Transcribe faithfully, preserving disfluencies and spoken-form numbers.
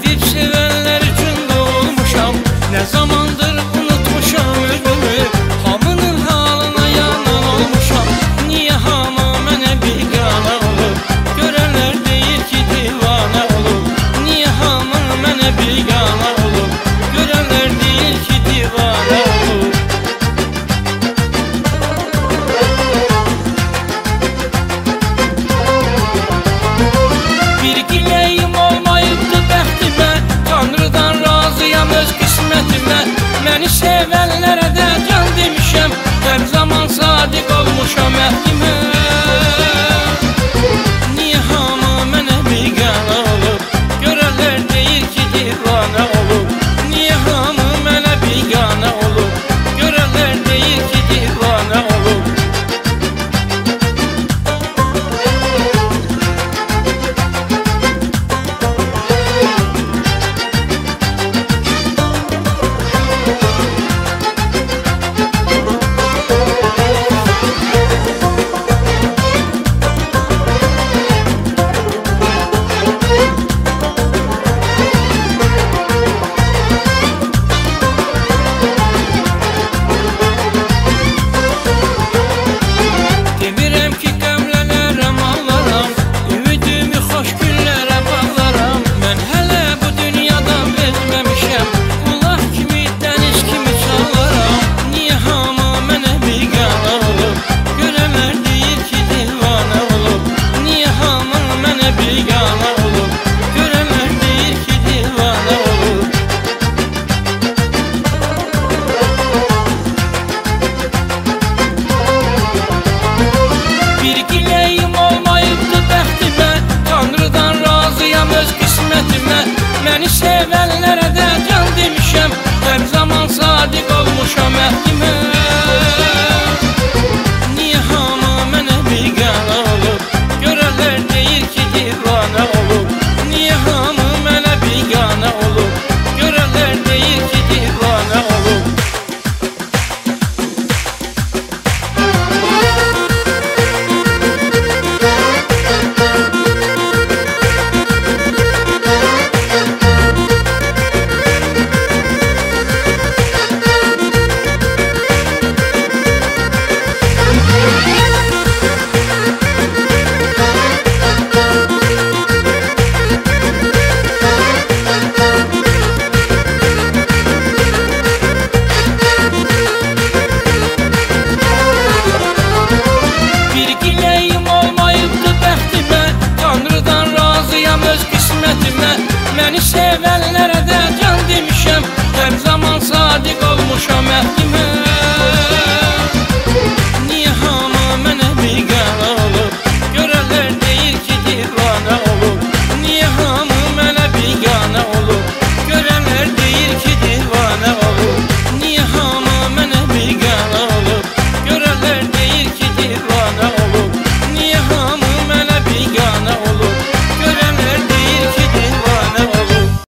Sevib sevənlər üçün doğulmuşam, nə zamandır unutmuşam özümü. Hamının halına yanan olmuşam, niyə hamı mənə biganə olub? Görənlər deyir ki divanə olub, niyə hamı mənə biganə olub? Görənlər deyir ki divanə olub. Bir giləyim olmayıbdı bəxtimə, Tanrıdan razıyam öz qismətimə. Məni sevənlərə də can demişəm, hər zaman sadiq olmuşam əhdimə. Niyə hamı mənə biganə olub? Görənlər deyir ki divanə olub. Niyə hamı mənə biganə olub? Görənlər deyir ki divanə olub. Demirəm ki qəmlənərəm, ağlaram, ümidimi xoş günlərə bağlaram. Mən hələ bu dünyadan bezməmişəm, qulaq kimi, dəniz kimi çalaram. Niyə hamı mənə biganə olub? Görənlər deyir ki divanə olub. Niyə hamı mənə biganə olub? Görənlər deyir ki divanə olub. Bir giləyim olmayıbdı bəxtimə, Tanrıdan razıyam öz qismətimə. Məni sevənlərə də can demişəm, hər zaman sadiq olmuşam əhdimə. Niyə hamı mənə biganə olub? Görənlər deyir ki divanə olub. Niyə hamı mənə biganə olub? Görənlər deyir ki divanə olub. Bir giləyim olmayıbdı bəxtimə, Tanrıdan razıyam öz qismətimə. Məni sevənlərə də can demişəm, hər zaman sadiq olmuşam əhdimə.